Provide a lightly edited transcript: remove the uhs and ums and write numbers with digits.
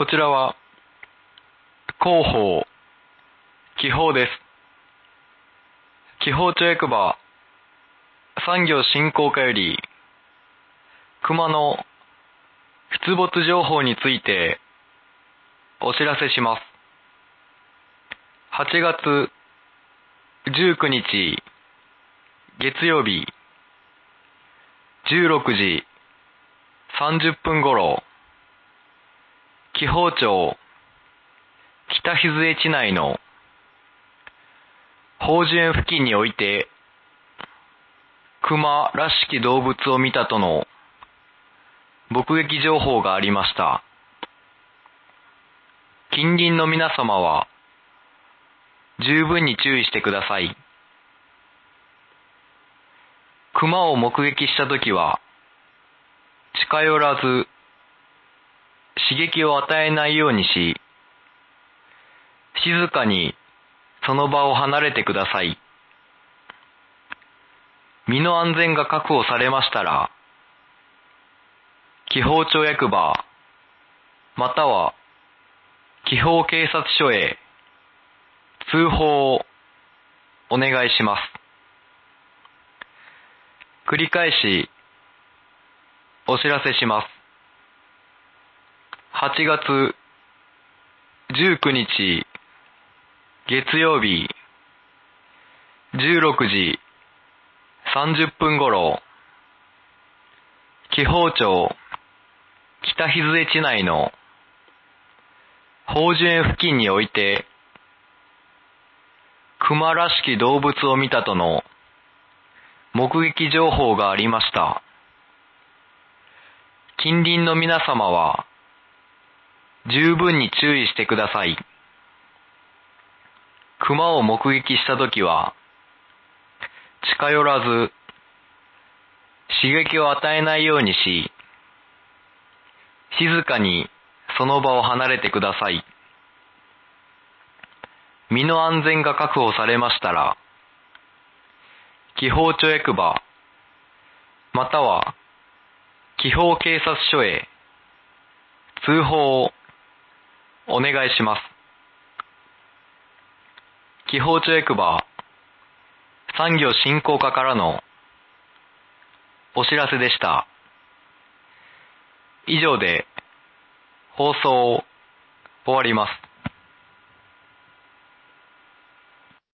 こちらは広報、気泡です。気泡町役場産業振興課より熊の出没情報についてお知らせします。8月19日月曜日16時30分頃、気泡町北日津江地内の宝珠園付近において熊らしき動物を見たとの目撃情報がありました。近隣の皆様は十分に注意してください。熊を目撃したときは近寄らず刺激を与えないようにし、静かにその場を離れてください。身の安全が確保されましたら、気泡町役場または気泡警察署へ通報をお願いします。繰り返しお知らせします。8月19日月曜日16時30分頃、気泡町北日津江地内の宝珠園付近において熊らしき動物を見たとの目撃情報がありました。近隣の皆様は十分に注意してください。熊を目撃したときは近寄らず刺激を与えないようにし、静かにその場を離れてください。身の安全が確保されましたら、気泡町役場または気泡警察署へ通報をお願いします。気泡町役場産業振興課からのお知らせでした。以上で放送を終わります。